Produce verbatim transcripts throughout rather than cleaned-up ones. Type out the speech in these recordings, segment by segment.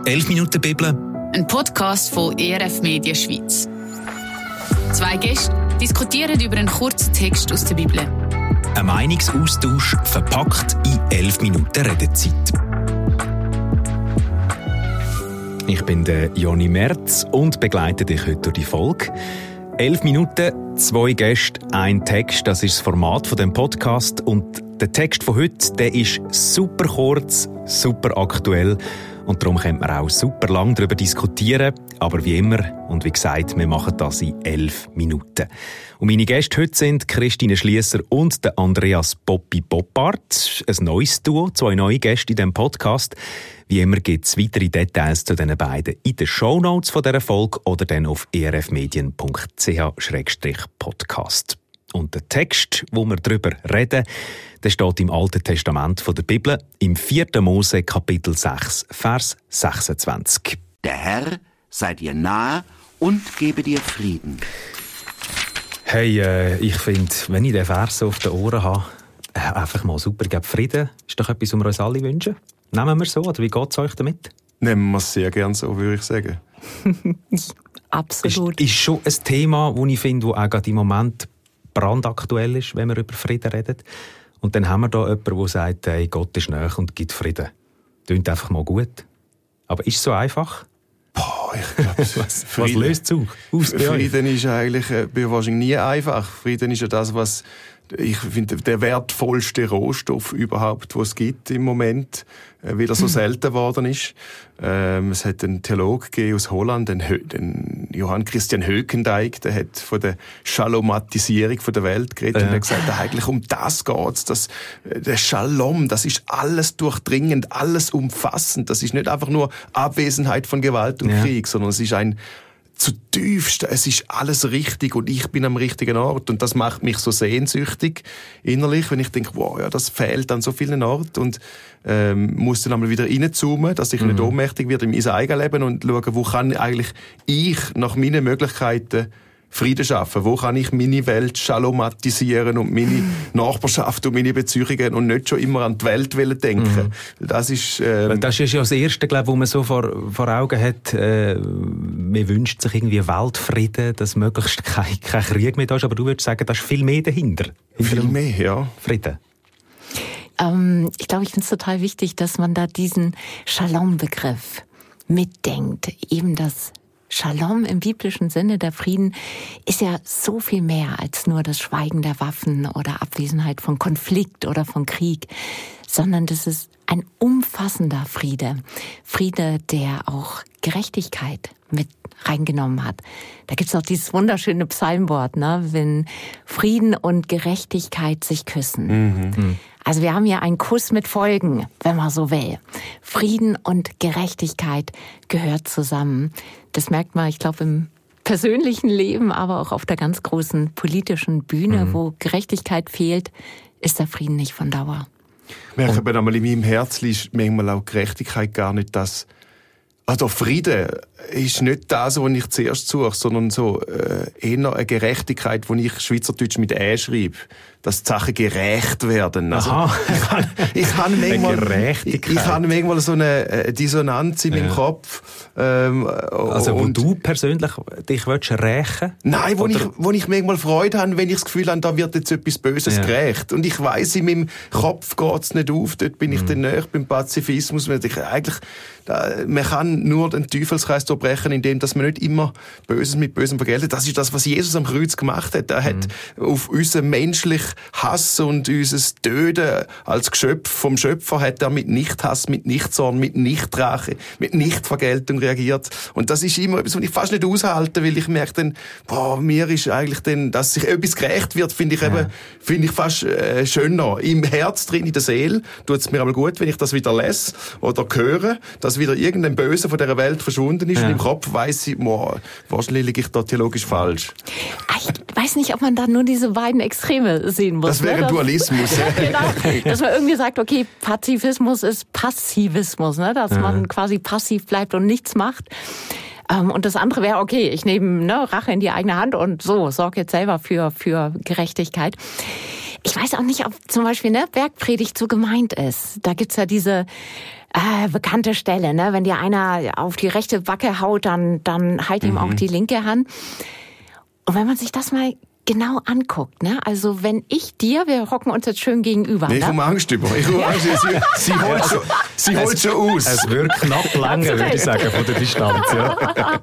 elf Minuten Bibel. Ein Podcast von E R F Media Schweiz. Zwei Gäste diskutieren über einen kurzen Text aus der Bibel. Ein Meinungsaustausch verpackt in elf Minuten Redezeit. Ich bin der Joni Merz und begleite dich heute durch die Folge. Elf Minuten, zwei Gäste, ein Text, das ist das Format von dem Podcast. Und der Text von heute, der ist super kurz, super aktuell. Und darum können wir auch super lang darüber diskutieren. Aber wie immer, und wie gesagt, wir machen das in elf Minuten. Und meine Gäste heute sind Christine Schliesser und der Andreas Poppi Boppard. Ein neues Duo, zwei neue Gäste in diesem Podcast. Wie immer gibt es weitere Details zu diesen beiden in den Shownotes von dieser Folge oder dann auf e r f medien punkt c h slash podcast. Und der Text, wo wir darüber reden, der steht im Alten Testament von der Bibel, im vierten Mose Kapitel sechs, Vers sechsundzwanzig. Der Herr sei dir nahe und gebe dir Frieden. Hey, äh, ich finde, wenn ich den Vers so auf den Ohren habe, äh, einfach mal super. Ich glaube, Frieden ist doch etwas, was wir uns alle wünschen. Nehmen wir so, oder wie geht es euch damit? Nehmen wir es sehr gerne so, würde ich sagen. Absolut. Ist, ist schon ein Thema, das ich finde, das auch gerade im Moment brandaktuell ist, wenn wir über Frieden reden. Und dann haben wir da jemanden, der sagt, hey, Gott ist nahe und gibt Frieden. Klingt einfach mal gut. Aber ist es so einfach? Boah, ich glaube, was, was löst es aus? Frieden ist eigentlich äh, wahrscheinlich nie einfach. Frieden ist ja das, was ich finde, der wertvollste Rohstoff überhaupt, den es gibt im Moment, äh, weil er so selten geworden ist. Ähm, es hat einen Theologen gegeben aus Holland, den, Hö- den Johann Christian Höckendijk, der hat von der Schalomatisierung von der Welt geredet äh. und hat gesagt, eigentlich um das geht's. Das, der Shalom, das ist alles durchdringend, alles umfassend. Das ist nicht einfach nur Abwesenheit von Gewalt und ja. Krieg, sondern es ist ein zutiefst, es ist alles richtig und ich bin am richtigen Ort und das macht mich so sehnsüchtig innerlich, wenn ich denke, wow, ja, das fehlt an so vielen Orten und ähm, muss dann einmal wieder reinzoomen, dass ich mhm. nicht ohnmächtig werde in mein eigenes Leben und schauen, wo kann eigentlich ich nach meinen Möglichkeiten Frieden schaffen, wo kann ich meine Welt schalomatisieren und meine Nachbarschaft und meine Beziehungen und nicht schon immer an die Welt denken. Mhm. Das ist, ähm das ist ja das Erste, glaube ich, wo man so vor, vor Augen hat. Äh, man wünscht sich irgendwie Weltfrieden, dass möglichst kein, kein Krieg mehr da ist. Aber du würdest sagen, da ist viel mehr dahinter. Viel mehr, ja. Frieden. Ähm, ich glaube, ich finde es total wichtig, dass man da diesen Shalom-Begriff mitdenkt. Eben das Shalom im biblischen Sinne, der Frieden, ist ja so viel mehr als nur das Schweigen der Waffen oder Abwesenheit von Konflikt oder von Krieg, sondern das ist ein umfassender Friede. Friede, der auch Gerechtigkeit mit reingenommen hat. Da gibt's auch dieses wunderschöne Psalmwort, ne? Wenn Frieden und Gerechtigkeit sich küssen. Mhm. Also wir haben hier einen Kuss mit Folgen, wenn man so will. Frieden und Gerechtigkeit gehört zusammen. Das merkt man, ich glaube, im persönlichen Leben, aber auch auf der ganz großen politischen Bühne, mhm. wo Gerechtigkeit fehlt, ist der Frieden nicht von Dauer. Ich merke aber einmal in meinem Herzen ist manchmal auch Gerechtigkeit gar nicht das. Also Frieden ist nicht das, was ich zuerst suche, sondern so äh, eher eine Gerechtigkeit, die ich Schweizerdeutsch mit «ä» schreibe. Dass die Sachen gerecht werden. Also, Aha. ich habe ich hab manchmal, ich, ich hab manchmal so eine Dissonanz in meinem ja. Kopf. Ähm, also wo du persönlich dich willst rächen? Nein, wo ich, wo ich manchmal Freude habe, wenn ich das Gefühl habe, da wird jetzt etwas Böses ja. gerecht. Und ich weiss, in meinem Kopf geht's nicht auf. Dort bin ich mhm. dann näher beim Pazifismus. Ich, eigentlich, da, man kann nur den Teufelskreis durchbrechen, indem dass man nicht immer Böses mit Bösem vergeltet. Das ist das, was Jesus am Kreuz gemacht hat. Er hat mhm. auf unser menschlich Hass und unser Töten als Geschöpf vom Schöpfer hat er mit Nichthass, mit Nichtzorn, mit Nichtrache, mit Nichtvergeltung reagiert. Und das ist immer etwas, was ich fast nicht aushalte, weil ich merke dann, boah, mir ist eigentlich dann, dass sich etwas gerecht wird, finde ich ja. eben, finde ich fast äh, schöner. Im Herz drin, in der Seele, tut es mir aber gut, wenn ich das wieder lese oder höre, dass wieder irgendein Böse von dieser Welt verschwunden ist ja. und im Kopf weiss ich, boah, wahrscheinlich liege ich da theologisch falsch. Ich weiß nicht, ob man da nur diese beiden Extreme sehen muss. Das wäre ne? Dualismus. Ja, genau. Dass man irgendwie sagt, okay, Pazifismus ist Passivismus, ne? Dass ja. man quasi passiv bleibt und nichts macht. Ähm, und das andere wäre, okay, ich nehme ne, Rache in die eigene Hand und so, sorge jetzt selber für, für Gerechtigkeit. ich weiß auch nicht, ob zum Beispiel ne, Bergpredigt so gemeint ist. Da gibt's ja diese äh, bekannte Stelle, ne? Wenn dir einer auf die rechte Backe haut, dann, dann halt ihm mhm. auch die linke Hand. Und wenn man sich das mal genau anguckt, ne? Also wenn ich dir, wir hocken uns jetzt schön gegenüber. Nee, ich ne? habe Angst über. Ich habe Angst, sie, sie holt schon, sie holt schon aus. Es wird knapp lange, würde ich sagen, von der Distanz. Ja.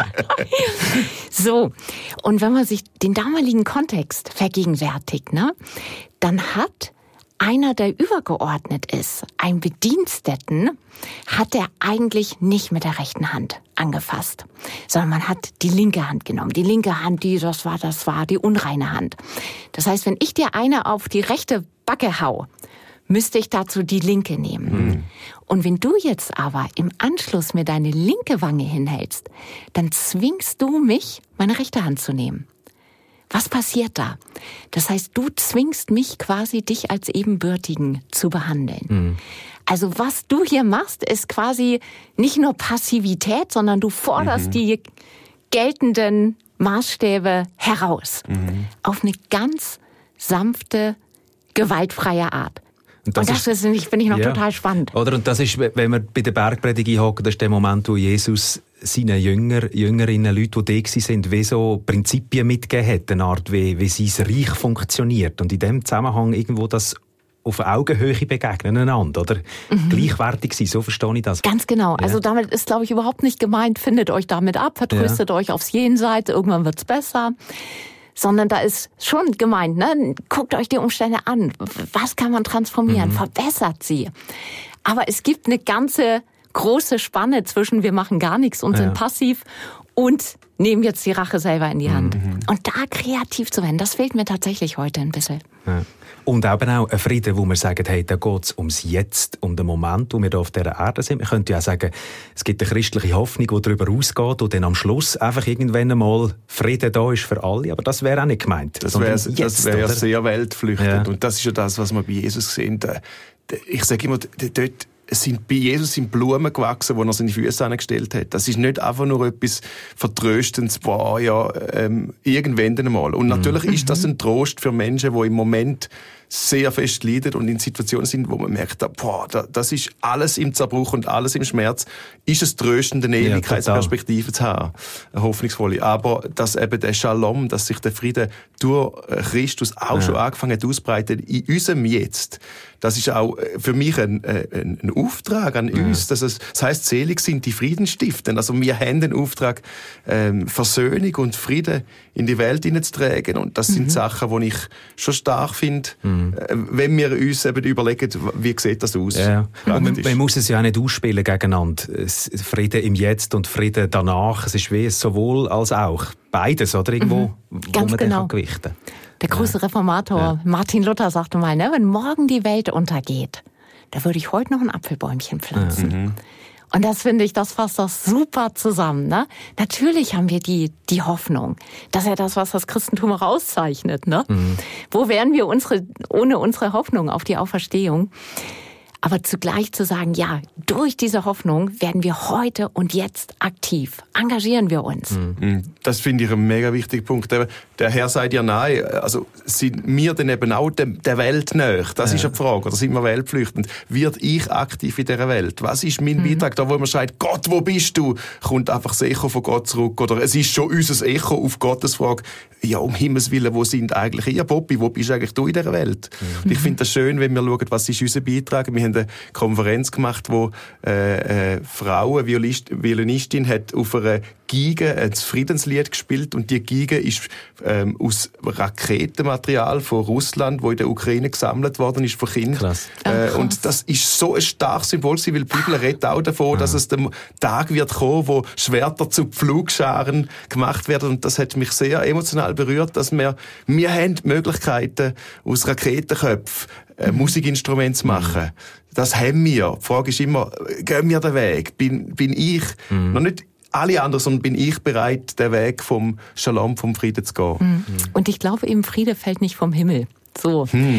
So, und wenn man sich den damaligen Kontext vergegenwärtigt, ne, dann hat einer, der übergeordnet ist, ein Bediensteten, hat er eigentlich nicht mit der rechten Hand angefasst, sondern man hat die linke Hand genommen. Die linke Hand, die, das war, das war die unreine Hand. Das heißt, wenn ich dir eine auf die rechte Backe hau, müsste ich dazu die linke nehmen. Mhm. Und wenn du jetzt aber im Anschluss mir deine linke Wange hinhältst, dann zwingst du mich, meine rechte Hand zu nehmen. Was passiert da? Das heißt, du zwingst mich quasi, dich als Ebenbürtigen zu behandeln. Mhm. Also was du hier machst, ist quasi nicht nur Passivität, sondern du forderst mhm. die geltenden Maßstäbe heraus. Mhm. Auf eine ganz sanfte, gewaltfreie Art. Und das, und das ist, ist, finde ich noch ja. total spannend. Oder? Und das ist, wenn wir bei der Bergpredigt einhocken, das ist der Moment, wo Jesus seinen Jünger, Jüngerinnen, Leute, die da sind, wie so Prinzipien mitgegeben hat, eine Art, wie, wie sein Reich funktioniert. Und in dem Zusammenhang irgendwo das auf Augenhöhe begegnen einander, oder? Mhm. Gleichwertig sein, so verstehe ich das. Ganz genau. Ja. Also damit ist, glaube ich, überhaupt nicht gemeint, findet euch damit ab, vertröstet ja. euch aufs Jenseits, irgendwann wird's besser. Sondern da ist schon gemeint, ne? Guckt euch die Umstände an. Was kann man transformieren? Mhm. Verbessert sie. Aber es gibt eine ganze große Spanne zwischen wir machen gar nichts und ja. sind passiv und nehmen jetzt die Rache selber in die Hand. Mhm. Und da kreativ zu werden, das fehlt mir tatsächlich heute ein bisschen. Ja. Und eben auch ein Frieden, wo wir sagen, hey, da geht es ums Jetzt, um den Moment, wo wir hier auf dieser Erde sind. Man könnte ja auch sagen, es gibt eine christliche Hoffnung, die darüber ausgeht und dann am Schluss einfach irgendwann einmal Frieden da ist für alle. Aber das wäre auch nicht gemeint. Das wäre wär ja sehr weltflüchtend. Ja. Und das ist ja das, was wir bei Jesus sehen. Ich sage immer, dort sind bei Jesus sind Blumen gewachsen, wo er seine Füße angestellt hat. Das ist nicht einfach nur etwas Vertröstendes, boah, ja, ähm, irgendwann einmal. Und natürlich mhm. ist das ein Trost für Menschen, die im Moment sehr fest leiden und in Situationen sind, wo man merkt, boah, das ist alles im Zerbruch und alles im Schmerz, ist es tröstend, eine Ewigkeitsperspektive zu haben, eine hoffnungsvolle. Aber dass eben der Shalom, dass sich der Friede durch Christus auch ja. schon angefangen hat auszubreiten in unserem Jetzt, das ist auch für mich ein, ein, ein Auftrag an ja. uns. Dass es, das heisst, selig sind die Friedensstiften. Also wir haben den Auftrag, ähm, Versöhnung und Frieden in die Welt hineinzutragen. Und das mhm. sind Sachen, die ich schon stark finde, mhm. äh, wenn wir uns eben überlegen, wie sieht das aus. Ja. Man, man muss es ja auch nicht ausspielen gegeneinander. Frieden im Jetzt und Frieden danach. Es ist wie sowohl als auch. Beides, oder? Irgendwo, mhm. wo Ganz man genau. den gewichten kann. Der große ja. Reformator ja. Martin Luther sagte mal, ne, wenn morgen die Welt untergeht, da würde ich heute noch ein Apfelbäumchen pflanzen. Mhm. Und das finde ich, das fasst das super zusammen. Ne? Natürlich haben wir die die Hoffnung. Das ist ja das, was das Christentum auch auszeichnet. Ne? Mhm. Wo wären wir unsere, ohne unsere Hoffnung auf die Auferstehung? Aber zugleich zu sagen, ja, durch diese Hoffnung werden wir heute und jetzt aktiv. Engagieren wir uns. Das finde ich ein mega wichtiger Punkt. Der Herr sagt ja nein, also sind wir denn eben auch der Welt nahe? Das ja. ist eine Frage. Oder sind wir weltflüchtend? Wird ich aktiv in dieser Welt? Was ist mein mhm. Beitrag? Da, wo man sagt, Gott, wo bist du? Kommt einfach das Echo von Gott zurück. Oder es ist schon unser Echo auf Gottes Frage. Ja, um Himmels Willen, wo sind eigentlich ihr, Bobby? Wo bist eigentlich du in dieser Welt? Mhm. Und ich finde das schön, wenn wir schauen, was ist unser Beitrag? Wir haben eine Konferenz gemacht, wo äh, äh, Frau, Violist, Violinistin, hat auf einer Geige ein Friedenslied gespielt und die Geige ist ähm, aus Raketenmaterial von Russland, wo in der Ukraine gesammelt worden ist von Kindern. Äh, und das ist so ein starkes Symbol, weil die Bibel redet auch davon, dass es der Tag wird kommen, wo Schwerter zu Pflugscharen gemacht werden. Und das hat mich sehr emotional berührt, dass wir, wir haben die Möglichkeiten, aus Raketenköpfen äh, Musikinstrumente zu machen. Mhm. Das haben wir. Die Frage ist immer, gehen wir den Weg? Bin, bin ich mhm. noch nicht alle anderen, sondern bin ich bereit, den Weg vom Shalom, vom Frieden zu gehen. Mhm. Und ich glaube eben, Friede fällt nicht vom Himmel. So. Mhm.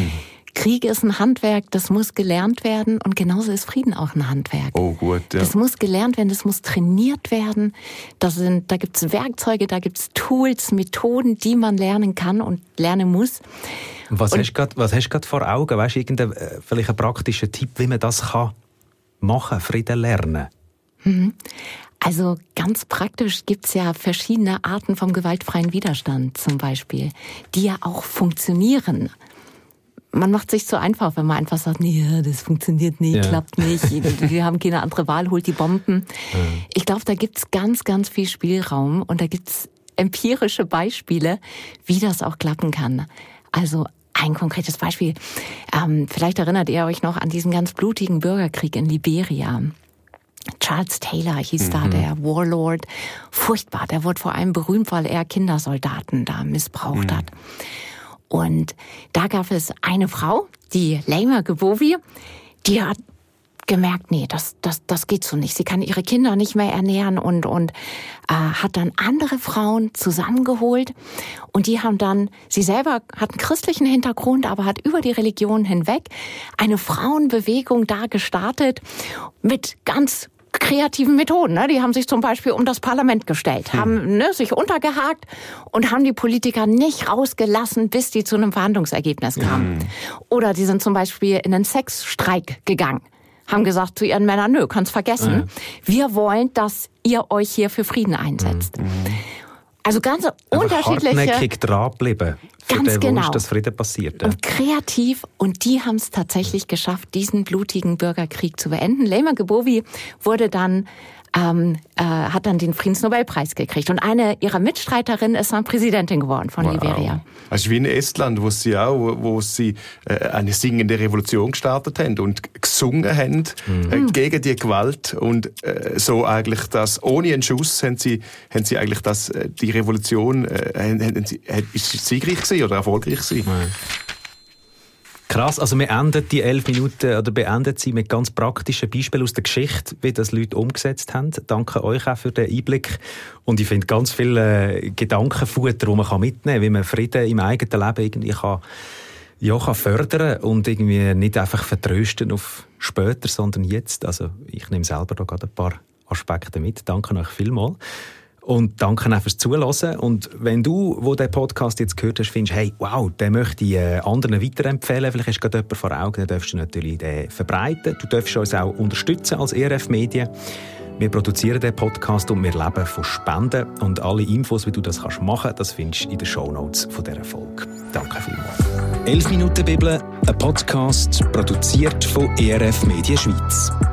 Krieg ist ein Handwerk, das muss gelernt werden und genauso ist Frieden auch ein Handwerk. Oh gut, ja. Das muss gelernt werden, das muss trainiert werden. Das sind, da gibt es Werkzeuge, da gibt es Tools, Methoden, die man lernen kann und lernen muss. Und was und, hast du gerade vor Augen? Weißt du, irgendein, vielleicht ein praktischer Tipp, wie man das kann machen, Frieden lernen? Mhm. Also ganz praktisch gibt's ja verschiedene Arten vom gewaltfreien Widerstand zum Beispiel, die ja auch funktionieren. Man macht sich so einfach, wenn man einfach sagt, nee, das funktioniert nicht, ja. klappt nicht, wir haben keine andere Wahl, holt die Bomben. Ja. Ich glaube, da gibt's ganz, ganz viel Spielraum und da gibt's empirische Beispiele, wie das auch klappen kann. Also ein konkretes Beispiel, ähm, vielleicht erinnert ihr euch noch an diesen ganz blutigen Bürgerkrieg in Liberia. Charles Taylor hieß mhm. da, der Warlord. Furchtbar, der wurde vor allem berühmt, weil er Kindersoldaten da missbraucht mhm. hat. Und da gab es eine Frau, die Laima Gbowie, die hat gemerkt, nee, das, das, das geht so nicht. Sie kann ihre Kinder nicht mehr ernähren und, und äh, hat dann andere Frauen zusammengeholt. Und die haben dann, sie selber hat einen christlichen Hintergrund, aber hat über die Religion hinweg eine Frauenbewegung da gestartet mit ganz kreativen Methoden. Ne? Die haben sich zum Beispiel um das Parlament gestellt, hm. haben ne, sich untergehakt und haben die Politiker nicht rausgelassen, bis die zu einem Verhandlungsergebnis kamen. Hm. Oder die sind zum Beispiel in einen Sexstreik gegangen. Haben gesagt zu ihren Männern, nö, kannst vergessen. Mhm. Wir wollen, dass ihr euch hier für Frieden einsetzt. Mhm. Also ganz aber unterschiedliche... hartnäckig dranbleiben für ganz den genau. Wunsch, dass Frieden passiert. Ja. Und kreativ. Und die haben es tatsächlich geschafft, diesen blutigen Bürgerkrieg zu beenden. Laima Gbowie wurde dann... Ähm, äh, hat dann den Friedensnobelpreis gekriegt. Und eine ihrer Mitstreiterinnen ist dann Präsidentin geworden von wow. Liberia. Also wie in Estland, wo sie auch, wo sie äh, eine singende Revolution gestartet haben und gesungen haben mhm. äh, gegen die Gewalt und äh, so eigentlich das, ohne einen Schuss haben sie, haben sie eigentlich das, äh, die Revolution, äh, haben, haben sie, äh, ist sie siegreich gewesen oder erfolgreich gewesen? Mhm. Krass, also wir enden die elf Minuten oder beenden sie mit ganz praktischen Beispielen aus der Geschichte, wie das Leute umgesetzt haben. Danke euch auch für den Einblick. Und ich finde ganz viele Gedankenfutter, die man mitnehmen kann, wie man Frieden im eigenen Leben irgendwie kann, ja, kann fördern und irgendwie nicht einfach vertrösten auf später, sondern jetzt. Also ich nehme selber da gerade ein paar Aspekte mit. Danke euch vielmals. Und danke auch fürs Zuhören. Und wenn du, wo den Podcast jetzt gehört hast, findest, hey, wow, den möchte ich äh, anderen weiterempfehlen, vielleicht hast du gerade jemanden vor Augen, dann darfst du natürlich den verbreiten. Du darfst uns auch unterstützen als E R F Medien. Wir produzieren den Podcast und wir leben von Spenden. Und alle Infos, wie du das kannst machen, das findest du in den Shownotes von dieser Folge. Danke vielmals. elf Minuten Bibel, ein Podcast, produziert von E R F Medien Schweiz.